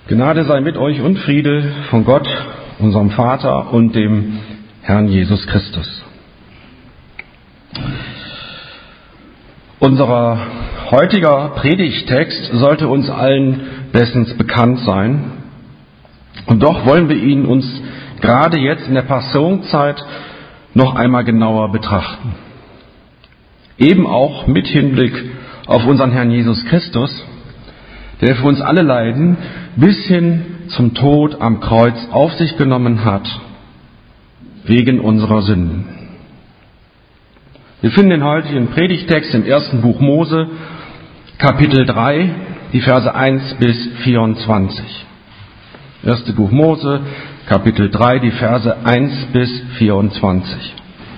Gnade sei mit euch und Friede von Gott, unserem Vater und dem Herrn Jesus Christus. Unser heutiger Predigttext sollte uns allen bestens bekannt sein. Und doch wollen wir ihn uns gerade jetzt in der Passionszeit noch einmal genauer betrachten. Eben auch mit Hinblick auf unseren Herrn Jesus Christus, der für uns alle Leiden bis hin zum Tod am Kreuz auf sich genommen hat, wegen unserer Sünden. Wir finden den heutigen Predigtext im ersten Buch Mose, Kapitel 3, die Verse 1 bis 24. Erste Buch Mose, Kapitel 3, die Verse 1 bis 24.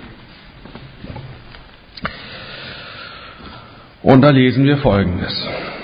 Und da lesen wir Folgendes.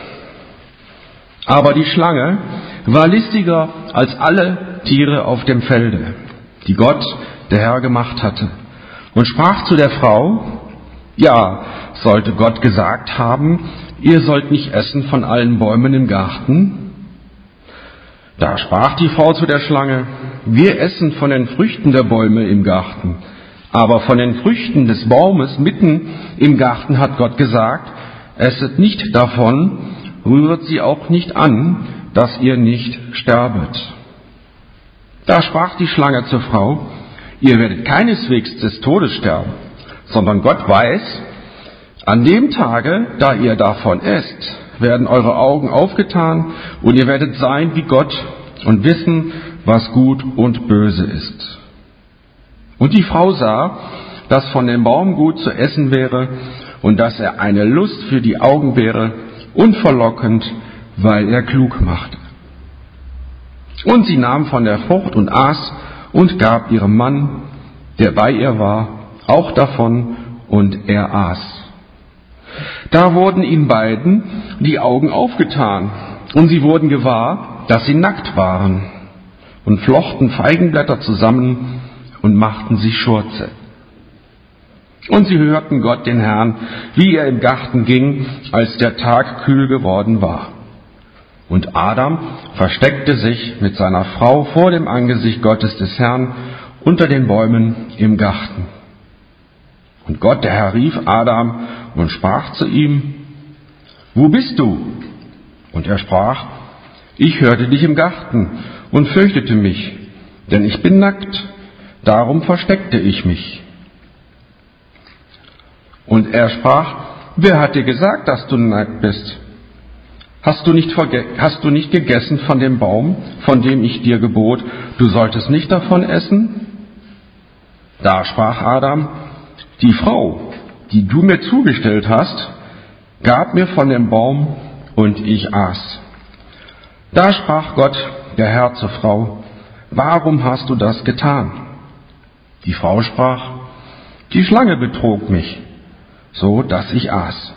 Aber die Schlange war listiger als alle Tiere auf dem Felde, die Gott, der Herr, gemacht hatte, und sprach zu der Frau: Ja, sollte Gott gesagt haben, ihr sollt nicht essen von allen Bäumen im Garten? Da sprach die Frau zu der Schlange: Wir essen von den Früchten der Bäume im Garten, aber von den Früchten des Baumes mitten im Garten hat Gott gesagt: Esset nicht davon, rühret sie auch nicht an, dass ihr nicht sterbet. Da sprach die Schlange zur Frau: Ihr werdet keineswegs des Todes sterben, sondern Gott weiß, an dem Tage, da ihr davon esst, werden eure Augen aufgetan und ihr werdet sein wie Gott und wissen, was gut und böse ist. Und die Frau sah, dass von dem Baum gut zu essen wäre und dass er eine Lust für die Augen wäre und verlockend, weil er klug machte. Und sie nahm von der Frucht und aß und gab ihrem Mann, der bei ihr war, auch davon, und er aß. Da wurden ihnen beiden die Augen aufgetan, und sie wurden gewahr, dass sie nackt waren, und flochten Feigenblätter zusammen und machten sich Schurze. Und sie hörten Gott, den Herrn, wie er im Garten ging, als der Tag kühl geworden war. Und Adam versteckte sich mit seiner Frau vor dem Angesicht Gottes des Herrn unter den Bäumen im Garten. Und Gott, der Herr, rief Adam und sprach zu ihm: Wo bist du? Und er sprach: Ich hörte dich im Garten und fürchtete mich, denn ich bin nackt, darum versteckte ich mich. Und er sprach: Wer hat dir gesagt, dass du nackt bist? Hast du nicht gegessen von dem Baum, von dem ich dir gebot, du solltest nicht davon essen? Da sprach Adam: Die Frau, die du mir zugestellt hast, gab mir von dem Baum, und ich aß. Da sprach Gott, der Herr, zur Frau: Warum hast du das getan? Die Frau sprach: Die Schlange betrog mich, so dass ich aß.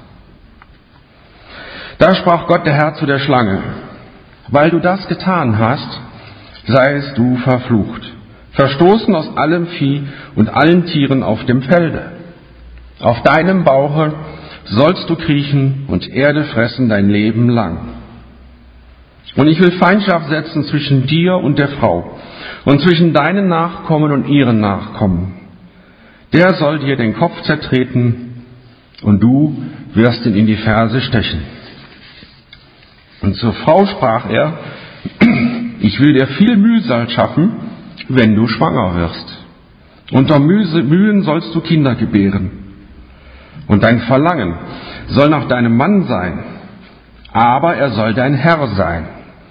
Da sprach Gott, der Herr, zu der Schlange: Weil du das getan hast, seist du verflucht, verstoßen aus allem Vieh und allen Tieren auf dem Felde. Auf deinem Bauche sollst du kriechen und Erde fressen dein Leben lang. Und ich will Feindschaft setzen zwischen dir und der Frau und zwischen deinen Nachkommen und ihren Nachkommen. Der soll dir den Kopf zertreten und du wirst ihn in die Ferse stechen. Und zur Frau sprach er: Ich will dir viel Mühsal schaffen, wenn du schwanger wirst. Unter Mühen sollst du Kinder gebären. Und dein Verlangen soll nach deinem Mann sein, aber er soll dein Herr sein.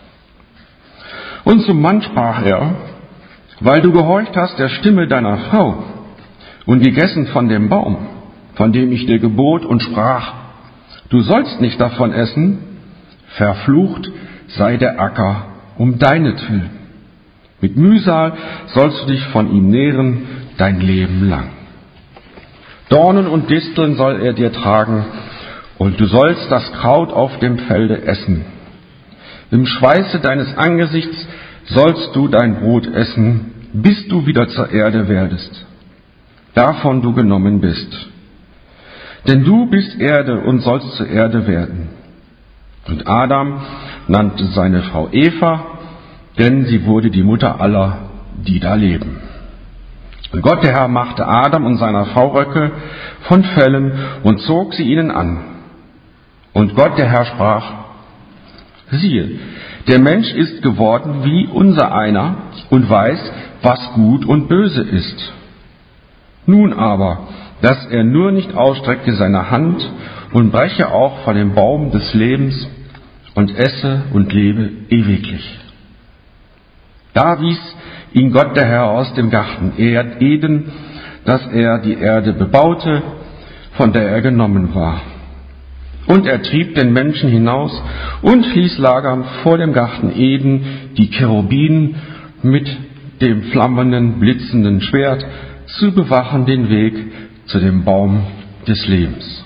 Und zum Mann sprach er: Weil du gehorcht hast der Stimme deiner Frau und gegessen von dem Baum, von dem ich dir gebot und sprach, du sollst nicht davon essen, verflucht sei der Acker um deinetwillen. Mit Mühsal sollst du dich von ihm nähren dein Leben lang. Dornen und Disteln soll er dir tragen, und du sollst das Kraut auf dem Felde essen. Im Schweiße deines Angesichts sollst du dein Brot essen, bis du wieder zur Erde werdest, davon du genommen bist. Denn du bist Erde und sollst zur Erde werden. Und Adam nannte seine Frau Eva, denn sie wurde die Mutter aller, die da leben. Und Gott, der Herr, machte Adam und seiner Frau Röcke von Fellen und zog sie ihnen an. Und Gott, der Herr, sprach: Siehe, der Mensch ist geworden wie unser einer und weiß, was gut und böse ist. Nun aber, dass er nur nicht ausstrecke seine Hand und breche auch von dem Baum des Lebens und esse und lebe ewiglich. Da wies ihn Gott der Herr aus dem Garten Eden, dass er die Erde bebaute, von der er genommen war. Und er trieb den Menschen hinaus und ließ lagern vor dem Garten Eden die Cherubinen mit dem flammenden, blitzenden Schwert, zu bewachen den Weg zu dem Baum des Lebens.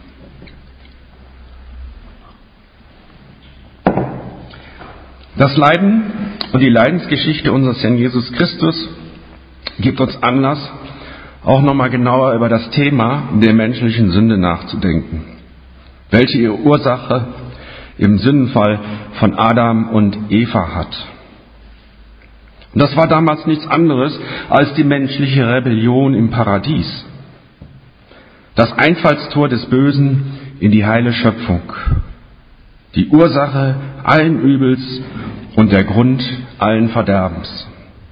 Das Leiden und die Leidensgeschichte unseres Herrn Jesus Christus gibt uns Anlass, auch nochmal genauer über das Thema der menschlichen Sünde nachzudenken, welche ihre Ursache im Sündenfall von Adam und Eva hat. Und das war damals nichts anderes als die menschliche Rebellion im Paradies, das Einfallstor des Bösen in die heile Schöpfung, die Ursache allen Übels und der Grund allen Verderbens.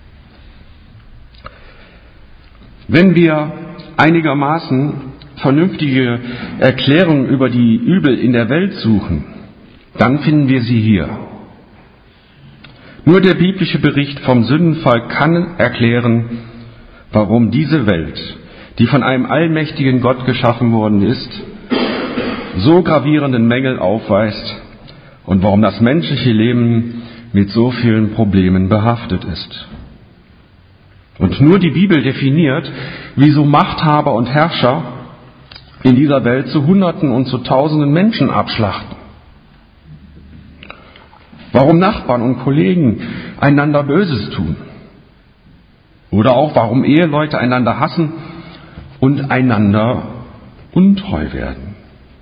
Wenn wir einigermaßen vernünftige Erklärungen über die Übel in der Welt suchen, dann finden wir sie hier. Nur der biblische Bericht vom Sündenfall kann erklären, warum diese Welt, die von einem allmächtigen Gott geschaffen worden ist, so gravierenden Mängel aufweist und warum das menschliche Leben mit so vielen Problemen behaftet ist. Und nur die Bibel definiert, wieso Machthaber und Herrscher in dieser Welt zu Hunderten und zu Tausenden Menschen abschlachten. Warum Nachbarn und Kollegen einander Böses tun. Oder auch warum Eheleute einander hassen und einander untreu werden.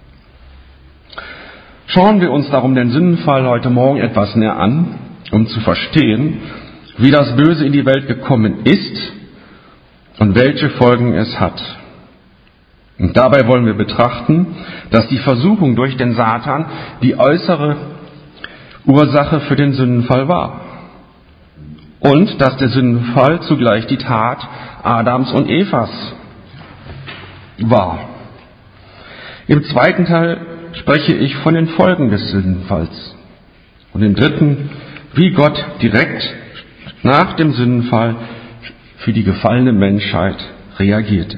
Schauen wir uns darum den Sündenfall heute Morgen etwas näher an, um zu verstehen, wie das Böse in die Welt gekommen ist und welche Folgen es hat. Und dabei wollen wir betrachten, dass die Versuchung durch den Satan die äußere Ursache für den Sündenfall war. Und dass der Sündenfall zugleich die Tat Adams und Evas war. Im zweiten Teil spreche ich von den Folgen des Sündenfalls. Und im dritten, wie Gott direkt nach dem Sündenfall für die gefallene Menschheit reagierte.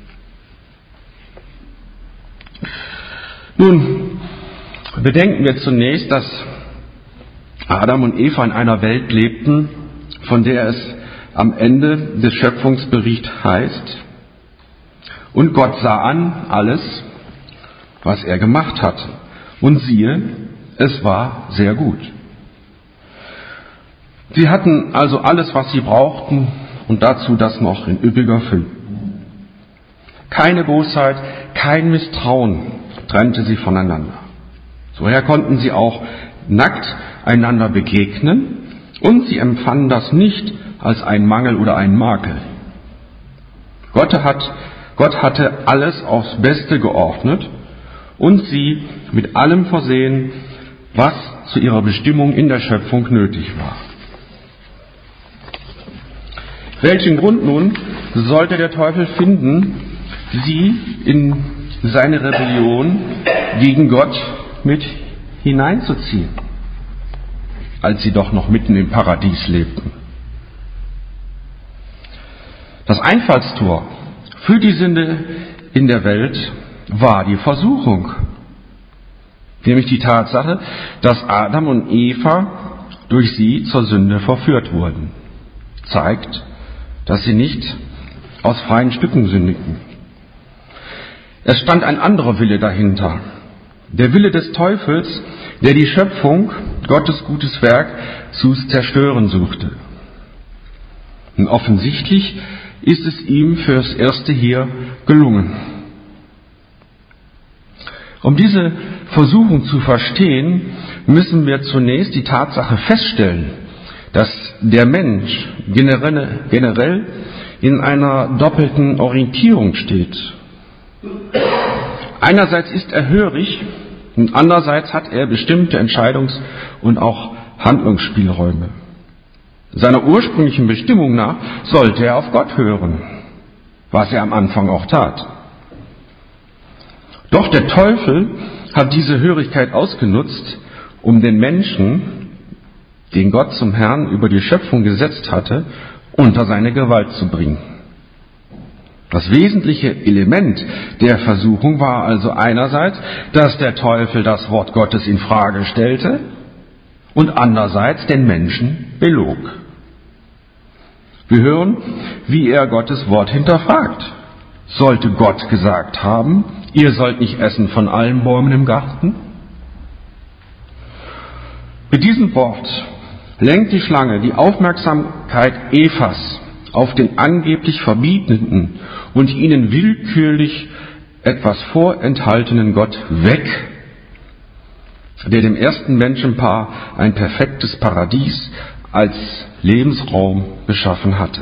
Nun, bedenken wir zunächst, dass Adam und Eva in einer Welt lebten, von der es am Ende des Schöpfungsberichts heißt: Und Gott sah an alles, was er gemacht hatte. Und siehe, es war sehr gut. Sie hatten also alles, was sie brauchten, und dazu das noch in üppiger Fülle. Keine Bosheit, kein Misstrauen trennte sie voneinander. Soher konnten sie auch nackt einander begegnen und sie empfanden das nicht als einen Mangel oder einen Makel. Gott hatte alles aufs Beste geordnet und sie mit allem versehen, was zu ihrer Bestimmung in der Schöpfung nötig war. Welchen Grund nun sollte der Teufel finden, sie in seine Rebellion gegen Gott mit hineinzuziehen, als sie doch noch mitten im Paradies lebten? Das Einfallstor für die Sünde in der Welt war die Versuchung, nämlich die Tatsache, dass Adam und Eva durch sie zur Sünde verführt wurden. Zeigt, dass sie nicht aus freien Stücken sündigten. Es stand ein anderer Wille dahinter. Der Wille des Teufels, der die Schöpfung, Gottes gutes Werk, zu zerstören suchte. Und offensichtlich ist es ihm fürs Erste hier gelungen. Um diese Versuchung zu verstehen, müssen wir zunächst die Tatsache feststellen, dass der Mensch generell in einer doppelten Orientierung steht. Einerseits ist er hörig und andererseits hat er bestimmte Entscheidungs- und auch Handlungsspielräume. Seiner ursprünglichen Bestimmung nach sollte er auf Gott hören, was er am Anfang auch tat. Doch der Teufel hat diese Hörigkeit ausgenutzt, um den Menschen, den Gott zum Herrn über die Schöpfung gesetzt hatte, unter seine Gewalt zu bringen. Das wesentliche Element der Versuchung war also einerseits, dass der Teufel das Wort Gottes in Frage stellte und andererseits den Menschen belog. Wir hören, wie er Gottes Wort hinterfragt. Sollte Gott gesagt haben, ihr sollt nicht essen von allen Bäumen im Garten? Mit diesem Wort lenkt die Schlange die Aufmerksamkeit Evas auf den angeblich verbietenden und ihnen willkürlich etwas vorenthaltenen Gott weg, der dem ersten Menschenpaar ein perfektes Paradies als Lebensraum geschaffen hatte.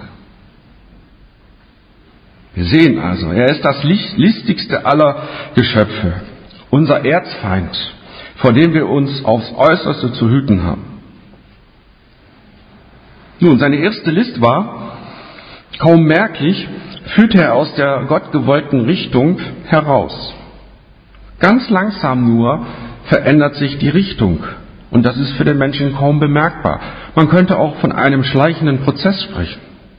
Wir sehen also, er ist das listigste aller Geschöpfe, unser Erzfeind, vor dem wir uns aufs Äußerste zu hüten haben. Nun, seine erste List war, kaum merklich, führte er aus der gottgewollten Richtung heraus. Ganz langsam nur verändert sich die Richtung und das ist für den Menschen kaum bemerkbar. Man könnte auch von einem schleichenden Prozess sprechen.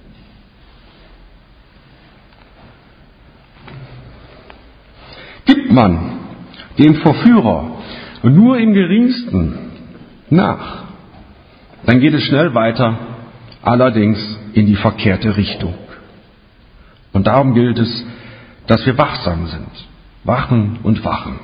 Gibt man dem Verführer nur im Geringsten nach, dann geht es schnell weiter, allerdings in die verkehrte Richtung. Und darum gilt es, dass wir wachsam sind, wachen und wachen.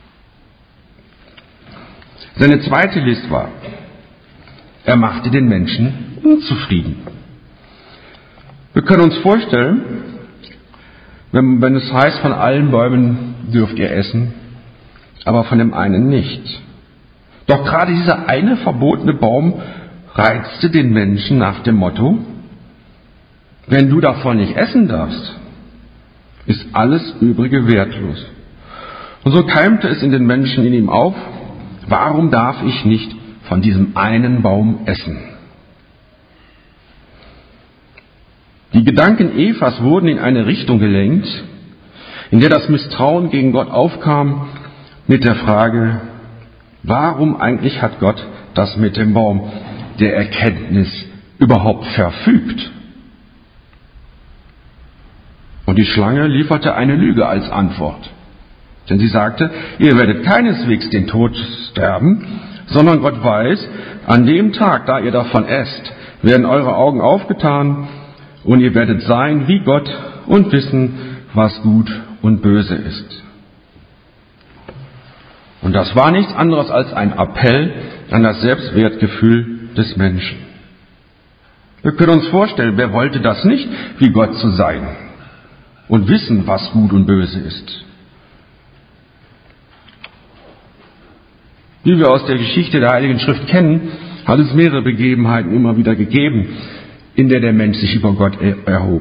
Seine zweite List war, er machte den Menschen unzufrieden. Wir können uns vorstellen, wenn es heißt, von allen Bäumen dürft ihr essen, aber von dem einen nicht. Doch gerade dieser eine verbotene Baum reizte den Menschen nach dem Motto, wenn du davon nicht essen darfst, ist alles Übrige wertlos. Und so keimte es in den Menschen in ihm auf, warum darf ich nicht von diesem einen Baum essen? Die Gedanken Evas wurden in eine Richtung gelenkt, in der das Misstrauen gegen Gott aufkam mit der Frage, warum eigentlich hat Gott das mit dem Baum der Erkenntnis überhaupt verfügt? Und die Schlange lieferte eine Lüge als Antwort. Denn sie sagte, ihr werdet keineswegs den Tod sterben, sondern Gott weiß, an dem Tag, da ihr davon esst, werden eure Augen aufgetan und ihr werdet sein wie Gott und wissen, was gut und böse ist. Und das war nichts anderes als ein Appell an das Selbstwertgefühl des Menschen. Wir können uns vorstellen, wer wollte das nicht, wie Gott zu sein und wissen, was gut und böse ist. Wie wir aus der Geschichte der Heiligen Schrift kennen, hat es mehrere Begebenheiten immer wieder gegeben, in der Mensch sich über Gott erhob.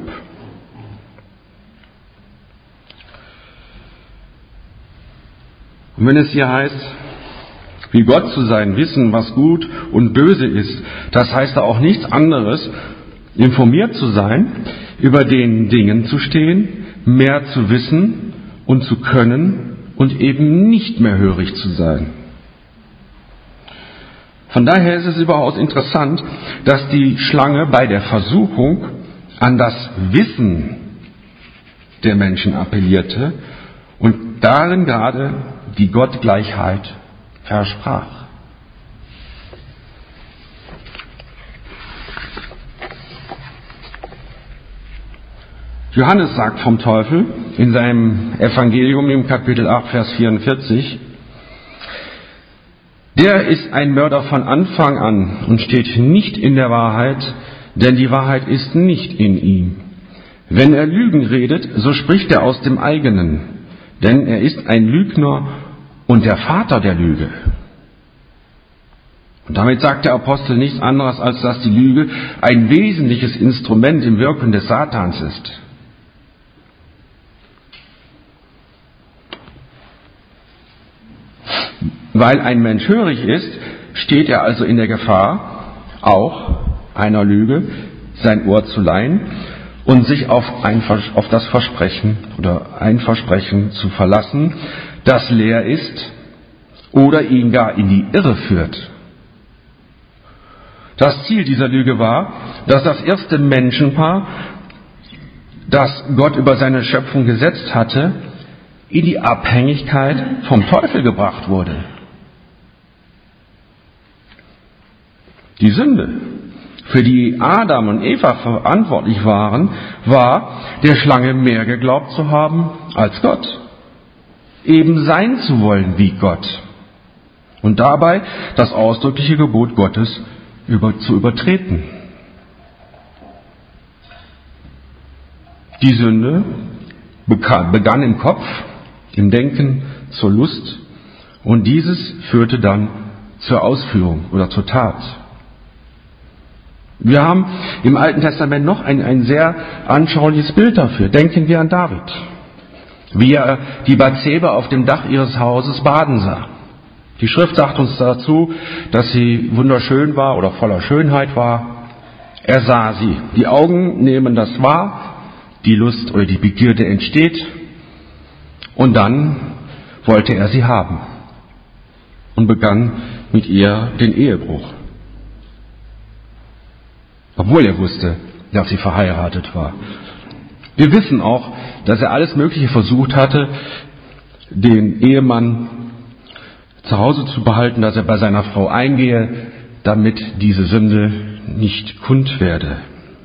Und wenn es hier heißt, wie Gott zu sein, wissen, was gut und böse ist, das heißt auch nichts anderes, informiert zu sein, über den Dingen zu stehen, mehr zu wissen und zu können und eben nicht mehr hörig zu sein. Von daher ist es überaus interessant, dass die Schlange bei der Versuchung an das Wissen der Menschen appellierte und darin gerade die Gottgleichheit versprach. Johannes sagt vom Teufel in seinem Evangelium im Kapitel 8, Vers 44, der ist ein Mörder von Anfang an und steht nicht in der Wahrheit, denn die Wahrheit ist nicht in ihm. Wenn er Lügen redet, so spricht er aus dem eigenen, denn er ist ein Lügner und der Vater der Lüge. Und damit sagt der Apostel nichts anderes, als dass die Lüge ein wesentliches Instrument im Wirken des Satans ist. Weil ein Mensch hörig ist, steht er also in der Gefahr, auch einer Lüge sein Ohr zu leihen und sich auf das Versprechen oder ein Versprechen zu verlassen, das leer ist oder ihn gar in die Irre führt. Das Ziel dieser Lüge war, dass das erste Menschenpaar, das Gott über seine Schöpfung gesetzt hatte, in die Abhängigkeit vom Teufel gebracht wurde. Die Sünde, für die Adam und Eva verantwortlich waren, war, der Schlange mehr geglaubt zu haben als Gott. Eben sein zu wollen wie Gott. Und dabei das ausdrückliche Gebot Gottes zu übertreten. Die Sünde begann im Kopf, im Denken, zur Lust, und dieses führte dann zur Ausführung oder zur Tat. Wir haben im Alten Testament noch ein sehr anschauliches Bild dafür. Denken wir an David, wie er die Bathseba auf dem Dach ihres Hauses baden sah. Die Schrift sagt uns dazu, dass sie wunderschön war oder voller Schönheit war. Er sah sie. Die Augen nehmen das wahr, die Lust oder die Begierde entsteht, und dann wollte er sie haben und begann mit ihr den Ehebruch. Obwohl er wusste, dass sie verheiratet war. Wir wissen auch, dass er alles Mögliche versucht hatte, den Ehemann zu Hause zu behalten, dass er bei seiner Frau eingehe, damit diese Sünde nicht kund werde.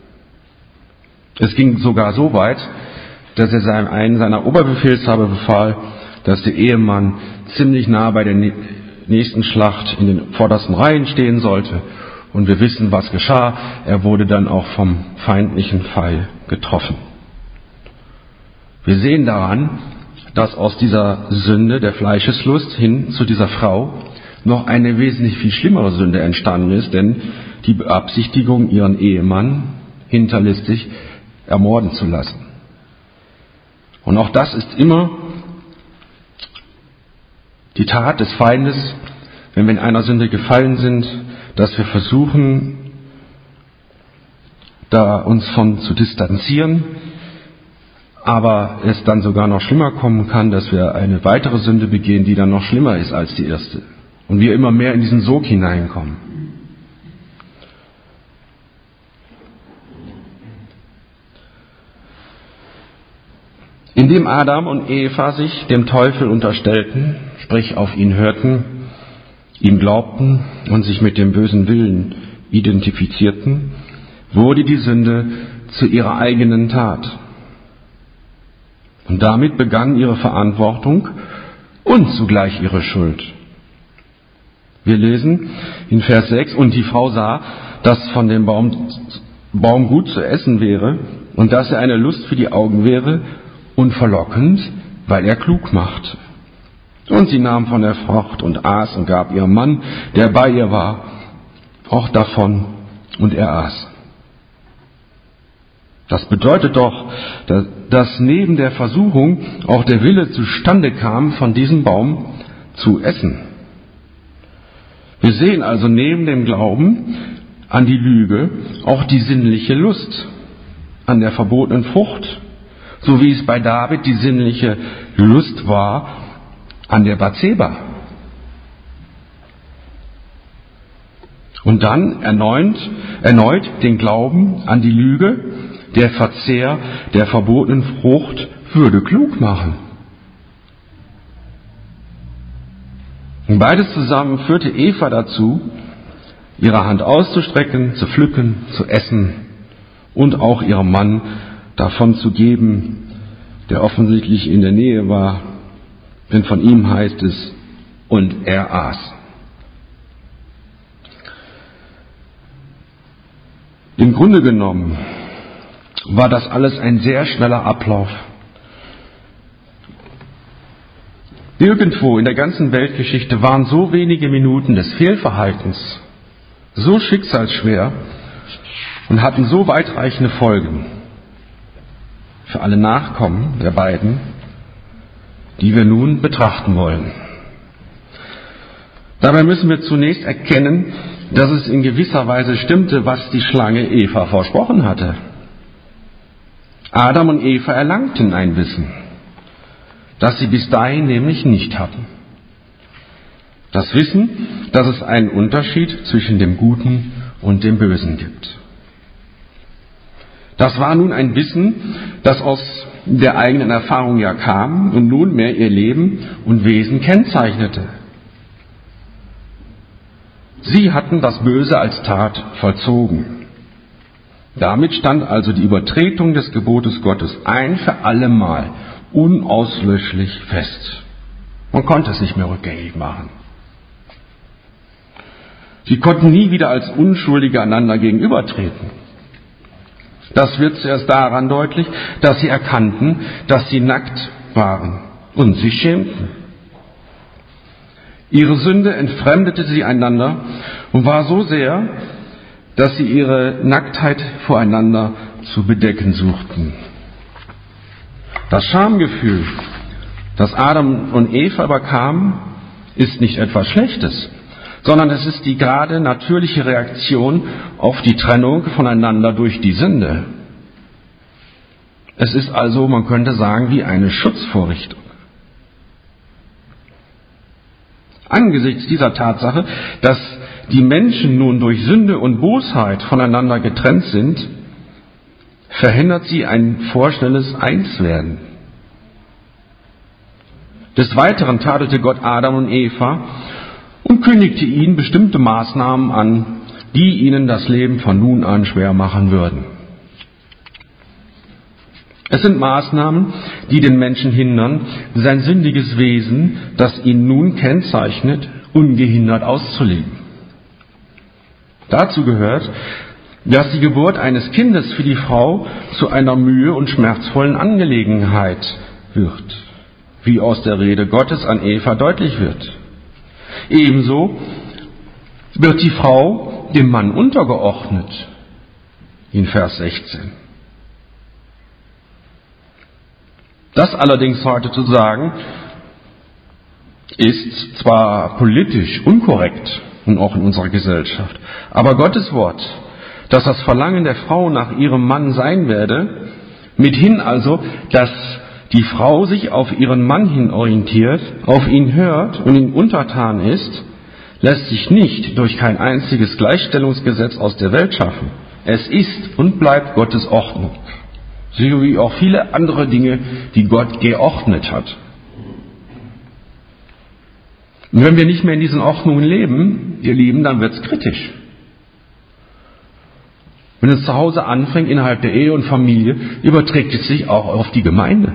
Es ging sogar so weit, dass er einen seiner Oberbefehlshaber befahl, dass der Ehemann ziemlich nah bei der nächsten Schlacht in den vordersten Reihen stehen sollte. Und wir wissen, was geschah. Er wurde dann auch vom feindlichen Pfeil getroffen. Wir sehen daran, dass aus dieser Sünde der Fleischeslust hin zu dieser Frau noch eine wesentlich viel schlimmere Sünde entstanden ist, denn die Beabsichtigung, ihren Ehemann hinterlistig ermorden zu lassen. Und auch das ist immer die Tat des Feindes, wenn wir in einer Sünde gefallen sind, dass wir versuchen, da uns von zu distanzieren, aber es dann sogar noch schlimmer kommen kann, dass wir eine weitere Sünde begehen, die dann noch schlimmer ist als die erste. Und wir immer mehr in diesen Sog hineinkommen. Indem Adam und Eva sich dem Teufel unterstellten, sprich auf ihn hörten, ihm glaubten und sich mit dem bösen Willen identifizierten, wurde die Sünde zu ihrer eigenen Tat. Und damit begann ihre Verantwortung und zugleich ihre Schuld. Wir lesen in Vers 6, und die Frau sah, dass von dem Baum gut zu essen wäre und dass er eine Lust für die Augen wäre und verlockend, weil er klug machte. Und sie nahm von der Frucht und aß und gab ihrem Mann, der bei ihr war, auch davon, und er aß. Das bedeutet doch, dass neben der Versuchung auch der Wille zustande kam, von diesem Baum zu essen. Wir sehen also neben dem Glauben an die Lüge auch die sinnliche Lust an der verbotenen Frucht, so wie es bei David die sinnliche Lust war an der Bathseba. Und dann erneut den Glauben an die Lüge, der Verzehr der verbotenen Frucht würde klug machen. Und beides zusammen führte Eva dazu, ihre Hand auszustrecken, zu pflücken, zu essen und auch ihrem Mann davon zu geben, der offensichtlich in der Nähe war, denn von ihm heißt es, und er aß. Im Grunde genommen war das alles ein sehr schneller Ablauf. Nirgendwo in der ganzen Weltgeschichte waren so wenige Minuten des Fehlverhaltens so schicksalsschwer und hatten so weitreichende Folgen für alle Nachkommen der beiden, die wir nun betrachten wollen. Dabei müssen wir zunächst erkennen, dass es in gewisser Weise stimmte, was die Schlange Eva versprochen hatte. Adam und Eva erlangten ein Wissen, das sie bis dahin nämlich nicht hatten. Das Wissen, dass es einen Unterschied zwischen dem Guten und dem Bösen gibt. Das war nun ein Wissen, das aus der eigenen Erfahrung ja kam und nunmehr ihr Leben und Wesen kennzeichnete. Sie hatten das Böse als Tat vollzogen. Damit stand also die Übertretung des Gebotes Gottes ein für allemal unauslöschlich fest. Man konnte es nicht mehr rückgängig machen. Sie konnten nie wieder als Unschuldige einander gegenübertreten. Das wird zuerst daran deutlich, dass sie erkannten, dass sie nackt waren und sich schämten. Ihre Sünde entfremdete sie einander und war so sehr, dass sie ihre Nacktheit voreinander zu bedecken suchten. Das Schamgefühl, das Adam und Eva überkamen, ist nicht etwas Schlechtes, sondern es ist die gerade natürliche Reaktion auf die Trennung voneinander durch die Sünde. Es ist also, man könnte sagen, wie eine Schutzvorrichtung. Angesichts dieser Tatsache, dass die Menschen nun durch Sünde und Bosheit voneinander getrennt sind, verhindert sie ein vorschnelles Einswerden. Des Weiteren tadelte Gott Adam und Eva und kündigte ihnen bestimmte Maßnahmen an, die ihnen das Leben von nun an schwer machen würden. Es sind Maßnahmen, die den Menschen hindern, sein sündiges Wesen, das ihn nun kennzeichnet, ungehindert auszuleben. Dazu gehört, dass die Geburt eines Kindes für die Frau zu einer mühe- und schmerzvollen Angelegenheit wird, wie aus der Rede Gottes an Eva deutlich wird. Ebenso wird die Frau dem Mann untergeordnet, in Vers 16. Das allerdings heute zu sagen, ist zwar politisch unkorrekt und auch in unserer Gesellschaft, aber Gottes Wort, dass das Verlangen der Frau nach ihrem Mann sein werde, mithin also, dass die Frau sich auf ihren Mann hin orientiert, auf ihn hört und ihm untertan ist, lässt sich nicht durch kein einziges Gleichstellungsgesetz aus der Welt schaffen. Es ist und bleibt Gottes Ordnung. So wie auch viele andere Dinge, die Gott geordnet hat. Und wenn wir nicht mehr in diesen Ordnungen leben, ihr Lieben, dann wird es kritisch. Wenn es zu Hause anfängt, innerhalb der Ehe und Familie, überträgt es sich auch auf die Gemeinde.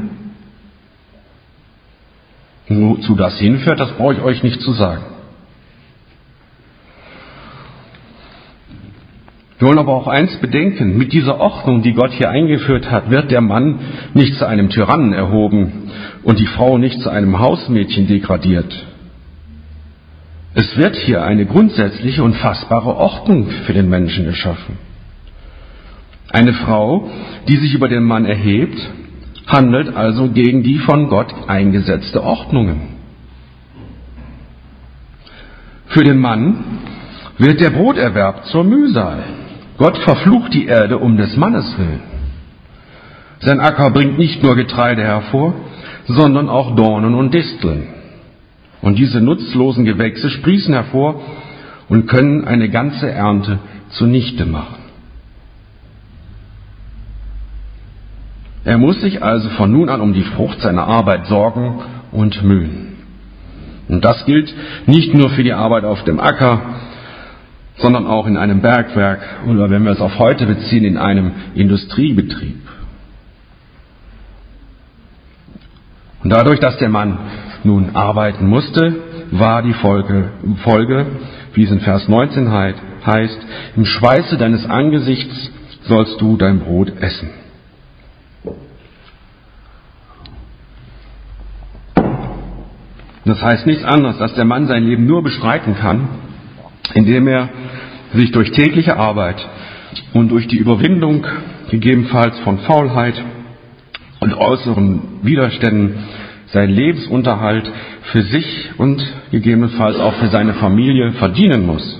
Wozu das hinführt, das brauche ich euch nicht zu sagen. Wir wollen aber auch eins bedenken, mit dieser Ordnung, die Gott hier eingeführt hat, wird der Mann nicht zu einem Tyrannen erhoben und die Frau nicht zu einem Hausmädchen degradiert. Es wird hier eine grundsätzliche und fassbare Ordnung für den Menschen geschaffen. Eine Frau, die sich über den Mann erhebt, handelt also gegen die von Gott eingesetzte Ordnungen. Für den Mann wird der Broterwerb zur Mühsal. Gott verflucht die Erde um des Mannes willen. Sein Acker bringt nicht nur Getreide hervor, sondern auch Dornen und Disteln. Und diese nutzlosen Gewächse sprießen hervor und können eine ganze Ernte zunichte machen. Er muss sich also von nun an um die Frucht seiner Arbeit sorgen und mühen. Und das gilt nicht nur für die Arbeit auf dem Acker, sondern auch in einem Bergwerk oder, wenn wir es auf heute beziehen, in einem Industriebetrieb. Und dadurch, dass der Mann nun arbeiten musste, war die Folge, wie es in Vers 19 heißt, im Schweiße deines Angesichts sollst du dein Brot essen. Das heißt nichts anderes, dass der Mann sein Leben nur bestreiten kann, indem er sich durch tägliche Arbeit und durch die Überwindung gegebenenfalls von Faulheit und äußeren Widerständen seinen Lebensunterhalt für sich und gegebenenfalls auch für seine Familie verdienen muss.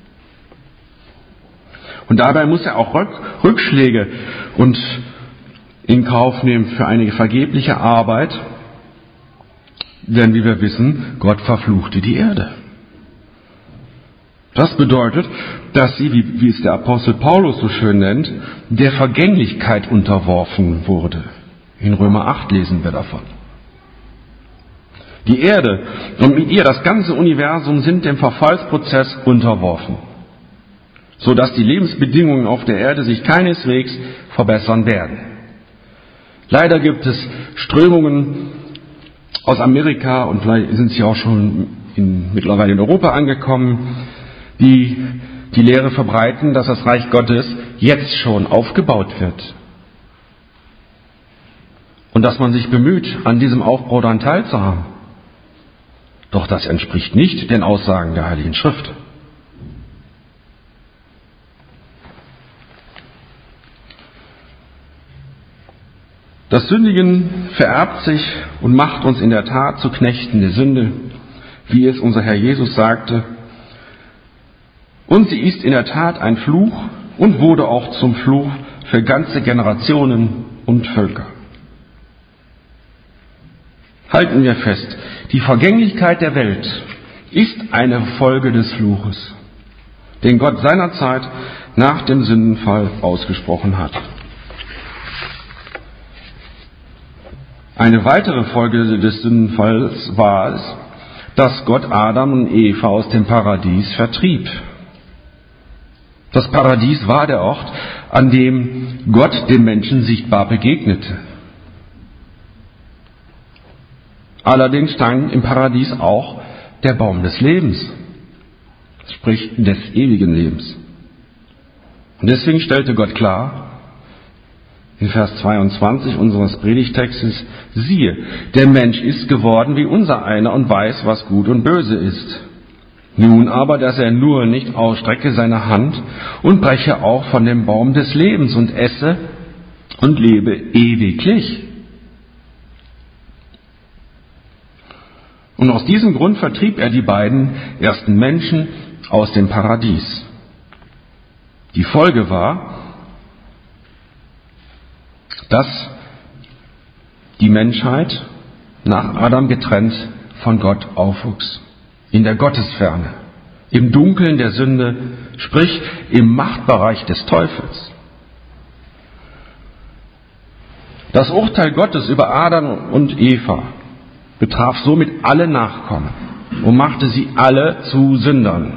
Und dabei muss er auch Rückschläge und in Kauf nehmen für eine vergebliche Arbeit, denn wie wir wissen, Gott verfluchte die Erde. Das bedeutet, dass sie, wie es der Apostel Paulus so schön nennt, der Vergänglichkeit unterworfen wurde. In Römer 8 lesen wir davon. Die Erde und mit ihr das ganze Universum sind dem Verfallsprozess unterworfen, sodass die Lebensbedingungen auf der Erde sich keineswegs verbessern werden. Leider gibt es Strömungen aus Amerika und vielleicht sind sie auch schon mittlerweile in Europa angekommen, die die Lehre verbreiten, dass das Reich Gottes jetzt schon aufgebaut wird. Und dass man sich bemüht, an diesem Aufbau daran teilzuhaben. Doch das entspricht nicht den Aussagen der Heiligen Schrift. Das Sündigen vererbt sich und macht uns in der Tat zu Knechten der Sünde, wie es unser Herr Jesus sagte. Und sie ist in der Tat ein Fluch und wurde auch zum Fluch für ganze Generationen und Völker. Halten wir fest, die Vergänglichkeit der Welt ist eine Folge des Fluches, den Gott seinerzeit nach dem Sündenfall ausgesprochen hat. Eine weitere Folge des Sündenfalls war es, dass Gott Adam und Eva aus dem Paradies vertrieb. Das Paradies war der Ort, an dem Gott dem Menschen sichtbar begegnete. Allerdings stand im Paradies auch der Baum des Lebens, sprich des ewigen Lebens. Und deswegen stellte Gott klar, in Vers 22 unseres Predigtextes, siehe, der Mensch ist geworden wie unser einer und weiß, was gut und böse ist. Nun aber, dass er nur nicht ausstrecke seine Hand und breche auch von dem Baum des Lebens und esse und lebe ewiglich. Und aus diesem Grund vertrieb er die beiden ersten Menschen aus dem Paradies. Die Folge war, dass die Menschheit nach Adam getrennt von Gott aufwuchs. In der Gottesferne, im Dunkeln der Sünde, sprich im Machtbereich des Teufels. Das Urteil Gottes über Adam und Eva betraf somit alle Nachkommen und machte sie alle zu Sündern.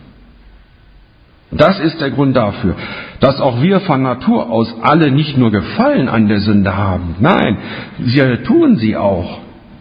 Das ist der Grund dafür, dass auch wir von Natur aus alle nicht nur Gefallen an der Sünde haben, nein, wir tun sie auch.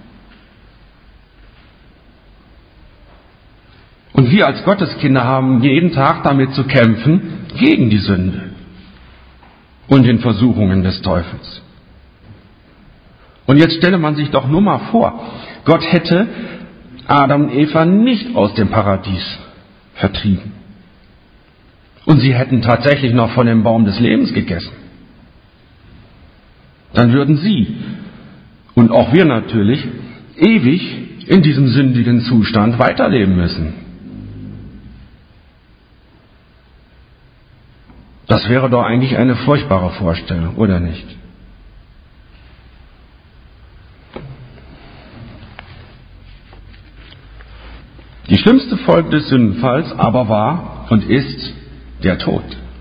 Und wir als Gotteskinder haben jeden Tag damit zu kämpfen gegen die Sünde und den Versuchungen des Teufels. Und jetzt stelle man sich doch nur mal vor, Gott hätte Adam und Eva nicht aus dem Paradies vertrieben. Und sie hätten tatsächlich noch von dem Baum des Lebens gegessen. Dann würden sie und auch wir natürlich ewig in diesem sündigen Zustand weiterleben müssen. Das wäre doch eigentlich eine furchtbare Vorstellung, oder nicht? Die schlimmste Folge des Sündenfalls aber war und ist der Tod.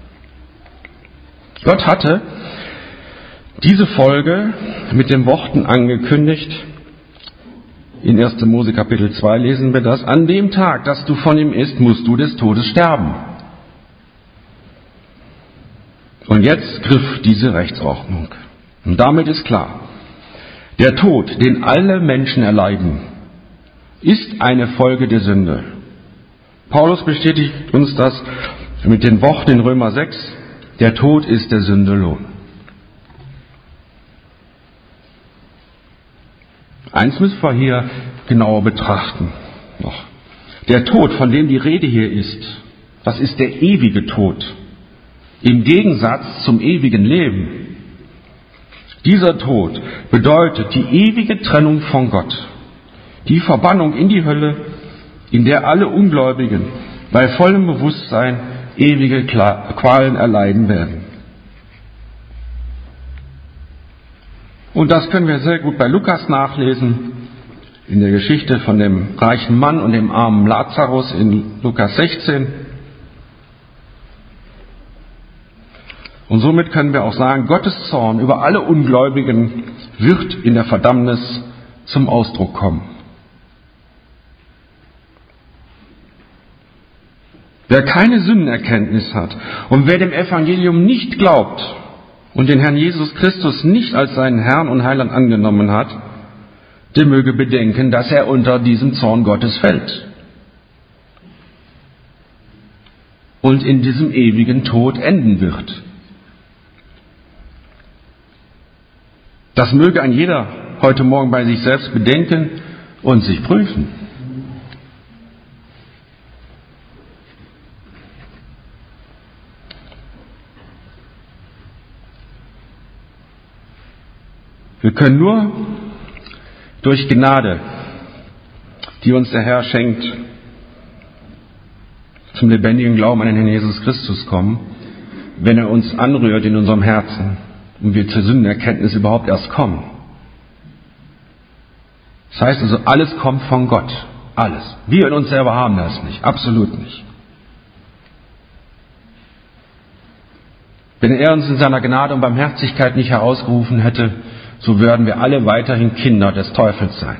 Gott hatte diese Folge mit den Worten angekündigt. In 1. Mose Kapitel 2 lesen wir das. An dem Tag, dass du von ihm isst, musst du des Todes sterben. Und jetzt griff diese Rechtsordnung. Und damit ist klar, der Tod, den alle Menschen erleiden, ist eine Folge der Sünde. Paulus bestätigt uns das mit den Worten in Römer 6, der Tod ist der Sünde Lohn. Eins müssen wir hier genauer betrachten. Der Tod, von dem die Rede hier ist, Das ist der ewige Tod, im Gegensatz zum ewigen Leben. Dieser Tod bedeutet die ewige Trennung von Gott, die Verbannung in die Hölle, in der alle Ungläubigen bei vollem Bewusstsein ewige Qualen erleiden werden. Und das können wir sehr gut bei Lukas nachlesen, in der Geschichte von dem reichen Mann und dem armen Lazarus in Lukas 16. Und somit können wir auch sagen, Gottes Zorn über alle Ungläubigen wird in der Verdammnis zum Ausdruck kommen. Wer keine Sündenerkenntnis hat und wer dem Evangelium nicht glaubt und den Herrn Jesus Christus nicht als seinen Herrn und Heiland angenommen hat, der möge bedenken, dass er unter diesem Zorn Gottes fällt und in diesem ewigen Tod enden wird. Das möge ein jeder heute Morgen bei sich selbst bedenken und sich prüfen. Wir können nur durch Gnade, die uns der Herr schenkt, zum lebendigen Glauben an den Herrn Jesus Christus kommen, wenn er uns anrührt in unserem Herzen und wir zur Sündenerkenntnis überhaupt erst kommen. Das heißt also, alles kommt von Gott. Alles. Wir in uns selber haben das nicht. Absolut nicht. Wenn er uns in seiner Gnade und Barmherzigkeit nicht herausgerufen hätte, so würden wir alle weiterhin Kinder des Teufels sein.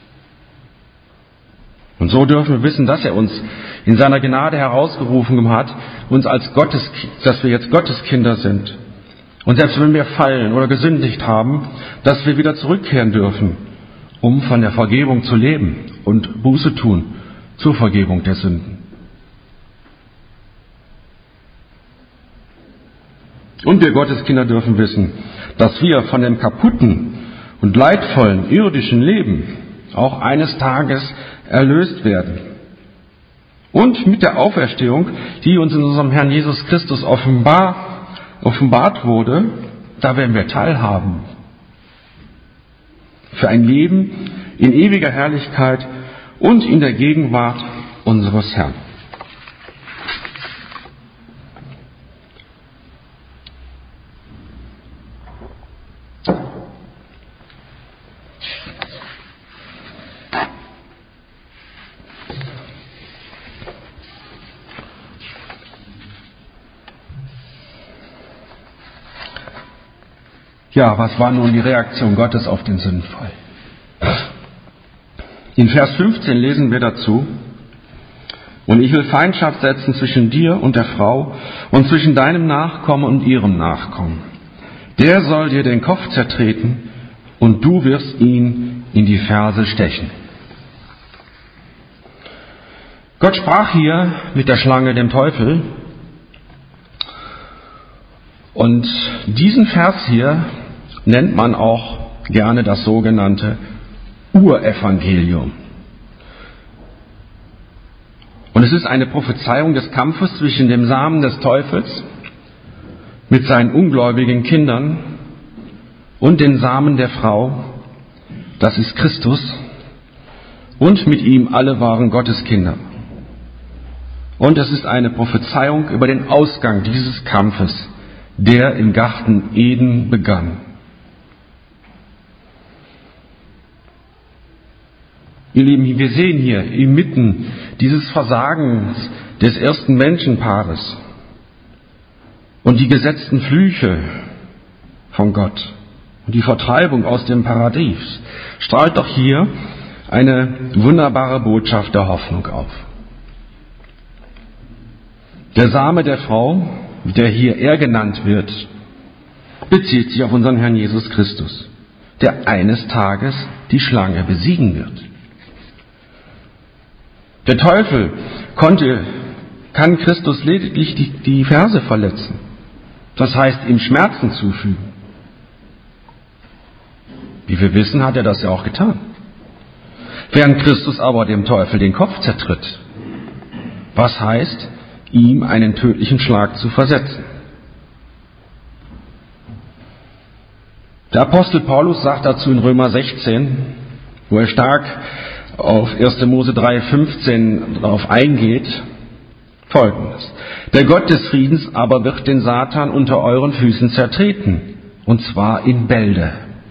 Und so dürfen wir wissen, dass er uns in seiner Gnade herausgerufen hat, uns als dass wir jetzt Gottes Kinder sind. Und selbst wenn wir fallen oder gesündigt haben, dass wir wieder zurückkehren dürfen, um von der Vergebung zu leben und Buße tun zur Vergebung der Sünden. Und wir Gotteskinder dürfen wissen, dass wir von dem kaputten und leidvollen irdischen Leben auch eines Tages erlöst werden. Und mit der Auferstehung, die uns in unserem Herrn Jesus Christus offenbart wurde, da werden wir teilhaben. Für ein Leben in ewiger Herrlichkeit und in der Gegenwart unseres Herrn. Ja, was war nun die Reaktion Gottes auf den Sündenfall? In Vers 15 lesen wir dazu: Und ich will Feindschaft setzen zwischen dir und der Frau und zwischen deinem Nachkommen und ihrem Nachkommen. Der soll dir den Kopf zertreten und du wirst ihn in die Ferse stechen. Gott sprach hier mit der Schlange, dem Teufel. Und diesen Vers hier nennt man auch gerne das sogenannte Urevangelium. Und es ist eine Prophezeiung des Kampfes zwischen dem Samen des Teufels mit seinen ungläubigen Kindern und den Samen der Frau, das ist Christus, und mit ihm alle wahren Gotteskinder. Und es ist eine Prophezeiung über den Ausgang dieses Kampfes, der im Garten Eden begann. Ihr Lieben, wir sehen hier inmitten dieses Versagens des ersten Menschenpaares und die gesetzten Flüche von Gott und die Vertreibung aus dem Paradies, strahlt doch hier eine wunderbare Botschaft der Hoffnung auf. Der Same der Frau, der hier er genannt wird, bezieht sich auf unseren Herrn Jesus Christus, der eines Tages die Schlange besiegen wird. Der Teufel kann Christus lediglich die Ferse verletzen. Das heißt, ihm Schmerzen zufügen. Wie wir wissen, hat er das ja auch getan. Während Christus aber dem Teufel den Kopf zertritt. Was heißt, ihm einen tödlichen Schlag zu versetzen. Der Apostel Paulus sagt dazu in Römer 16, wo er stark auf 1. Mose 3,15 darauf eingeht, Folgendes: Der Gott des Friedens aber wird den Satan unter euren Füßen zertreten, und zwar in Bälde.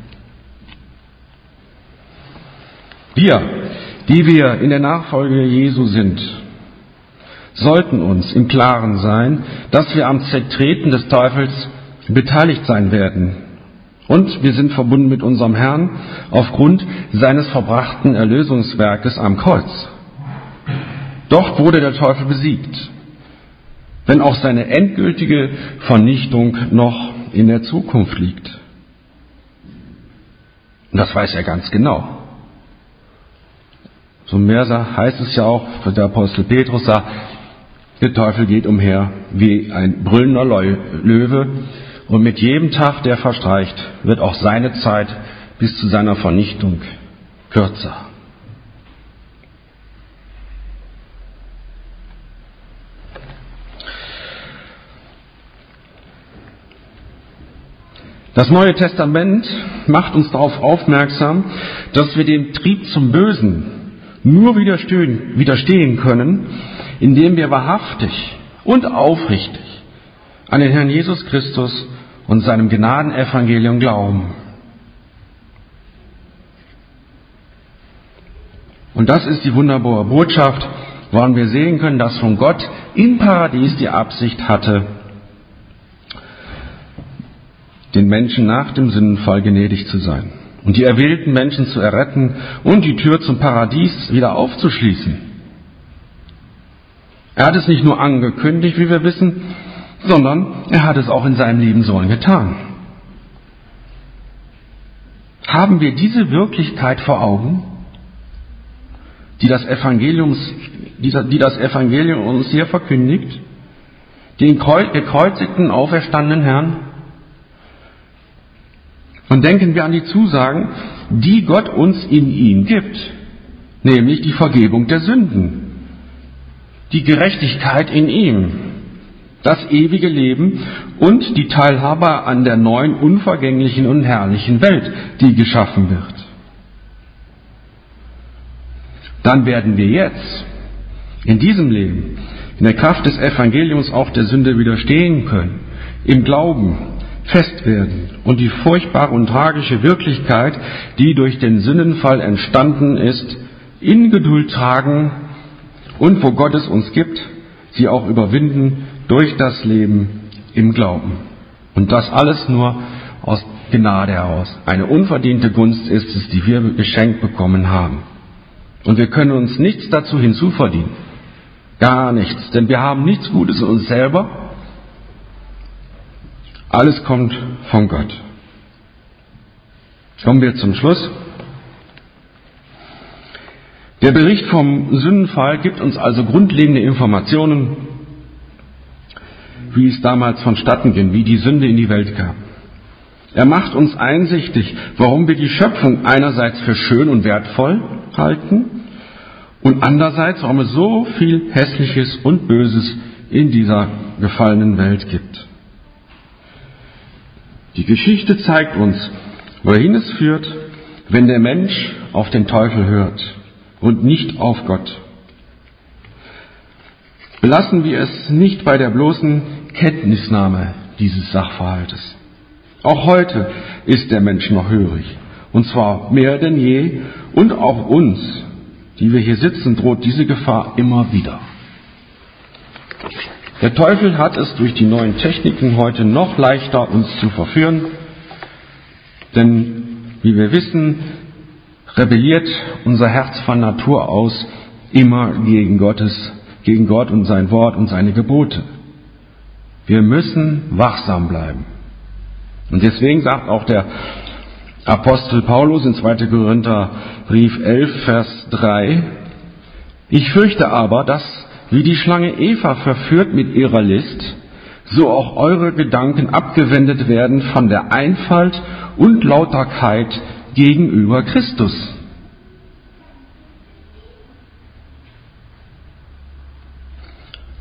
Wir, die wir in der Nachfolge Jesu sind, sollten uns im Klaren sein, dass wir am Zertreten des Teufels beteiligt sein werden. Und wir sind verbunden mit unserem Herrn aufgrund seines verbrachten Erlösungswerkes am Kreuz. Dort wurde der Teufel besiegt, wenn auch seine endgültige Vernichtung noch in der Zukunft liegt. Und das weiß er ganz genau. So mehr heißt es ja auch, der Apostel Petrus sagt, der Teufel geht umher wie ein brüllender Löwe, und mit jedem Tag, der verstreicht, wird auch seine Zeit bis zu seiner Vernichtung kürzer. Das Neue Testament macht uns darauf aufmerksam, dass wir dem Trieb zum Bösen nur widerstehen können, indem wir wahrhaftig und aufrichtig an den Herrn Jesus Christus und seinem Gnadenevangelium glauben. Und das ist die wunderbare Botschaft, woran wir sehen können, dass von Gott im Paradies die Absicht hatte, den Menschen nach dem Sündenfall gnädig zu sein und die erwählten Menschen zu erretten und die Tür zum Paradies wieder aufzuschließen. Er hat es nicht nur angekündigt, wie wir wissen, sondern er hat es auch in seinem lieben Sohn getan. Haben wir diese Wirklichkeit vor Augen, die das Evangelium uns hier verkündigt, den gekreuzigten, auferstandenen Herrn? Und denken wir an die Zusagen, die Gott uns in ihm gibt, nämlich die Vergebung der Sünden, die Gerechtigkeit in ihm, das ewige Leben und die Teilhabe an der neuen, unvergänglichen und herrlichen Welt, die geschaffen wird. Dann werden wir jetzt in diesem Leben in der Kraft des Evangeliums auch der Sünde widerstehen können, im Glauben fest werden und die furchtbare und tragische Wirklichkeit, die durch den Sündenfall entstanden ist, in Geduld tragen und wo Gott es uns gibt, sie auch überwinden durch das Leben im Glauben. Und das alles nur aus Gnade heraus. Eine unverdiente Gunst ist es, die wir geschenkt bekommen haben. Und wir können uns nichts dazu hinzuverdienen. Gar nichts. Denn wir haben nichts Gutes in uns selber. Alles kommt von Gott. Kommen wir zum Schluss. Der Bericht vom Sündenfall gibt uns also grundlegende Informationen, wie es damals vonstatten ging, wie die Sünde in die Welt kam. Er macht uns einsichtig, warum wir die Schöpfung einerseits für schön und wertvoll halten und andererseits, warum es so viel Hässliches und Böses in dieser gefallenen Welt gibt. Die Geschichte zeigt uns, wohin es führt, wenn der Mensch auf den Teufel hört und nicht auf Gott. Belassen wir es nicht bei der bloßen Kenntnisnahme dieses Sachverhaltes. Auch heute ist der Mensch noch hörig, und zwar mehr denn je, und auch uns, die wir hier sitzen, droht diese Gefahr immer wieder. Der Teufel hat es durch die neuen Techniken heute noch leichter, uns zu verführen, denn, wie wir wissen, rebelliert unser Herz von Natur aus immer gegen Gott und sein Wort und seine Gebote. Wir müssen wachsam bleiben. Und deswegen sagt auch der Apostel Paulus in 2. Korinther Brief 11, Vers 3, ich fürchte aber, dass, wie die Schlange Eva verführt mit ihrer List, so auch eure Gedanken abgewendet werden von der Einfalt und Lauterkeit gegenüber Christus.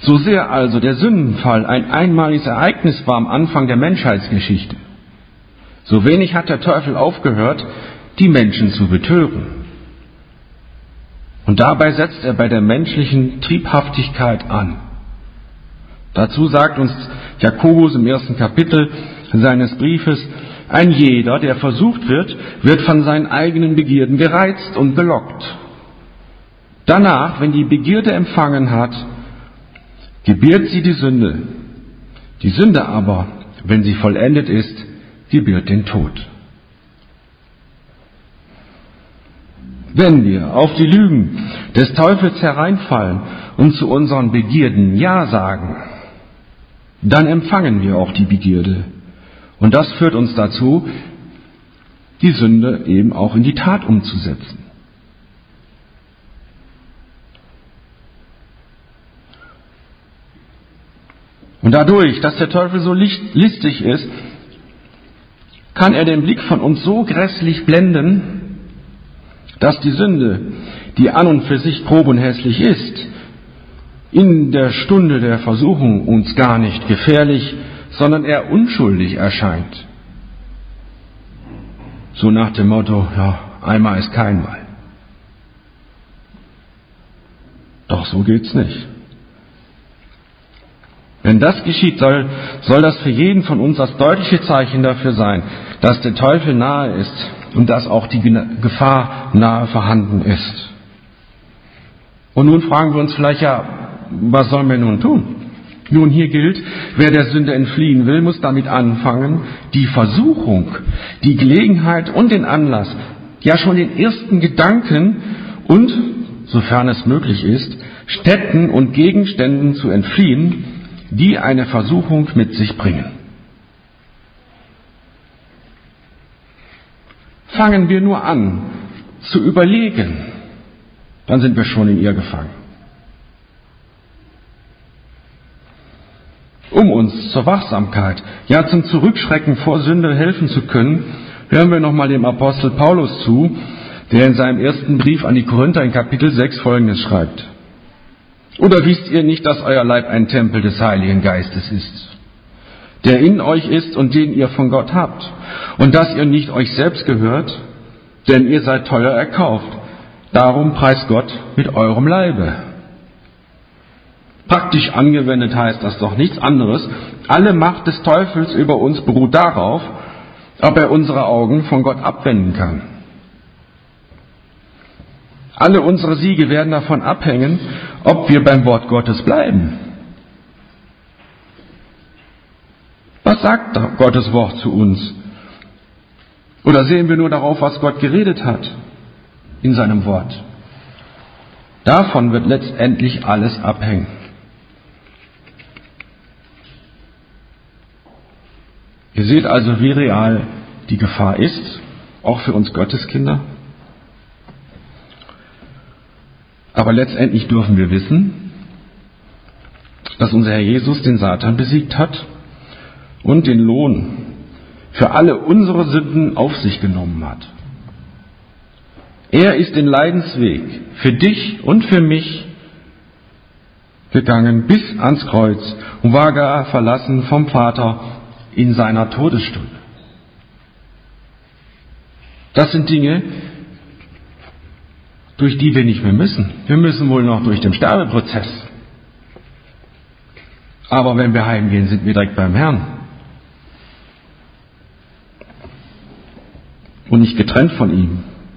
So sehr also der Sündenfall ein einmaliges Ereignis war am Anfang der Menschheitsgeschichte, so wenig hat der Teufel aufgehört, die Menschen zu betören. Und dabei setzt er bei der menschlichen Triebhaftigkeit an. Dazu sagt uns Jakobus im 1. Kapitel seines Briefes: Ein jeder, der versucht wird, wird von seinen eigenen Begierden gereizt und gelockt. Danach, wenn die Begierde empfangen hat, gebiert sie die Sünde. Die Sünde aber, wenn sie vollendet ist, gebiert den Tod. Wenn wir auf die Lügen des Teufels hereinfallen und zu unseren Begierden Ja sagen, dann empfangen wir auch die Begierde. Und das führt uns dazu, die Sünde eben auch in die Tat umzusetzen. Und dadurch, dass der Teufel so listig ist, kann er den Blick von uns so grässlich blenden, dass die Sünde, die an und für sich grob und hässlich ist, in der Stunde der Versuchung uns gar nicht gefährlich, sondern eher unschuldig erscheint. So nach dem Motto, ja, einmal ist kein Mal. Doch so geht's nicht. Wenn das geschieht, soll das für jeden von uns das deutliche Zeichen dafür sein, dass der Teufel nahe ist und dass auch die Gefahr nahe vorhanden ist. Und nun fragen wir uns vielleicht, ja, was sollen wir nun tun? Nun, hier gilt, wer der Sünde entfliehen will, muss damit anfangen, die Versuchung, die Gelegenheit und den Anlass, ja schon den ersten Gedanken und, sofern es möglich ist, Städten und Gegenständen zu entfliehen, die eine Versuchung mit sich bringen. Fangen wir nur an zu überlegen, dann sind wir schon in ihr gefangen. Um uns zur Wachsamkeit, ja zum Zurückschrecken vor Sünde helfen zu können, hören wir nochmal dem Apostel Paulus zu, der in seinem ersten Brief an die Korinther in Kapitel 6 Folgendes schreibt. Oder wisst ihr nicht, dass euer Leib ein Tempel des Heiligen Geistes ist, der in euch ist und den ihr von Gott habt, und dass ihr nicht euch selbst gehört, denn ihr seid teuer erkauft. Darum preist Gott mit eurem Leibe. Praktisch angewendet heißt das doch nichts anderes. Alle Macht des Teufels über uns beruht darauf, ob er unsere Augen von Gott abwenden kann. Alle unsere Siege werden davon abhängen, ob wir beim Wort Gottes bleiben. Was sagt Gottes Wort zu uns? Oder sehen wir nur darauf, was Gott geredet hat in seinem Wort? Davon wird letztendlich alles abhängen. Ihr seht also, wie real die Gefahr ist, auch für uns Gotteskinder. Aber letztendlich dürfen wir wissen, dass unser Herr Jesus den Satan besiegt hat und den Lohn für alle unsere Sünden auf sich genommen hat. Er ist den Leidensweg für dich und für mich gegangen bis ans Kreuz und war gar verlassen vom Vater in seiner Todesstunde. Das sind Dinge, durch die wir nicht mehr müssen. Wir müssen wohl noch durch den Sterbeprozess. Aber wenn wir heimgehen, sind wir direkt beim Herrn. Und nicht getrennt von ihm.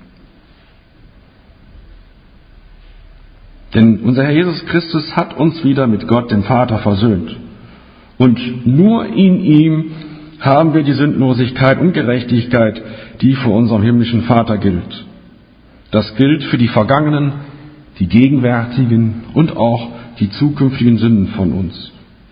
Denn unser Herr Jesus Christus hat uns wieder mit Gott, dem Vater, versöhnt. Und nur in ihm haben wir die Sündlosigkeit und Gerechtigkeit, die vor unserem himmlischen Vater gilt. Das gilt für die vergangenen, die gegenwärtigen und auch die zukünftigen Sünden von uns.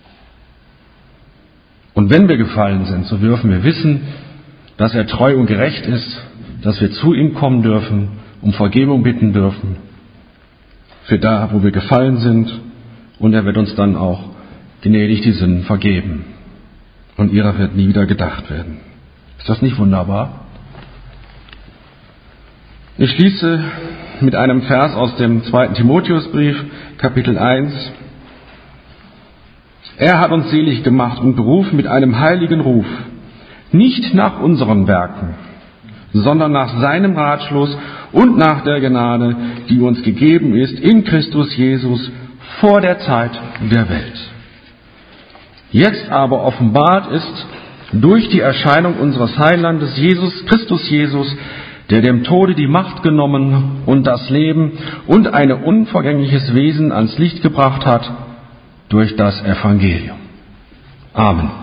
Und wenn wir gefallen sind, so dürfen wir wissen, dass er treu und gerecht ist, dass wir zu ihm kommen dürfen, um Vergebung bitten dürfen, für da, wo wir gefallen sind, und er wird uns dann auch gnädig die Sünden vergeben. Und ihrer wird nie wieder gedacht werden. Ist das nicht wunderbar? Ich schließe mit einem Vers aus dem 2. Timotheusbrief, Kapitel 1. Er hat uns selig gemacht und berufen mit einem heiligen Ruf, nicht nach unseren Werken, sondern nach seinem Ratschluss und nach der Gnade, die uns gegeben ist in Christus Jesus vor der Zeit der Welt. Jetzt aber offenbart ist durch die Erscheinung unseres Heilandes Christus Jesus, der dem Tode die Macht genommen und das Leben und ein unvergängliches Wesen ans Licht gebracht hat, durch das Evangelium. Amen.